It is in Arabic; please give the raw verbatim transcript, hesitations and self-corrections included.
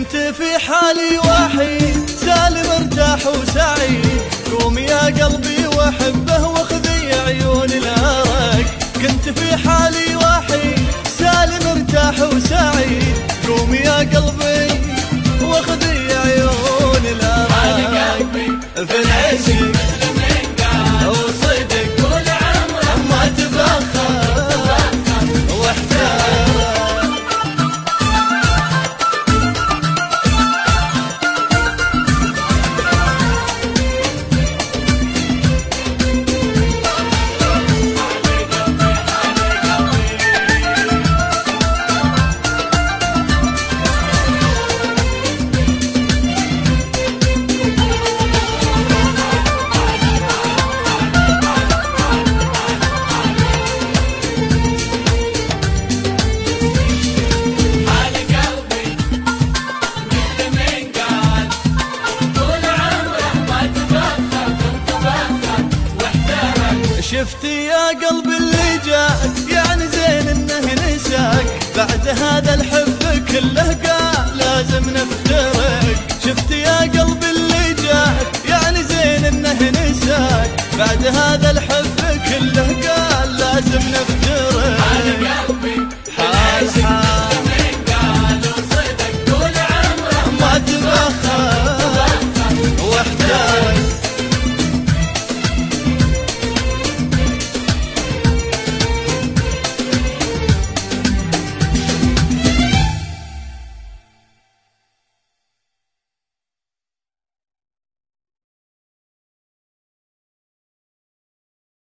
كنت في حالي وحيد سالم ارتاح وسعيد، قوم يا قلبي وحبه واخذي عيون الارق. كنت في حالي وحيد سالم ارتاح وسعيد، قوم يا قلبي واخذي عيون الارق. في العشق وصدق طول عمرك ما تبخر واحتار. شفتي يا قلبي اللي جاك يعني زين انه نساك، بعد هذا الحب كله قال لازم نفترق. شفتي يا قلبي اللي جاك يعني زين انه نساك، بعد هذا الحب كله قال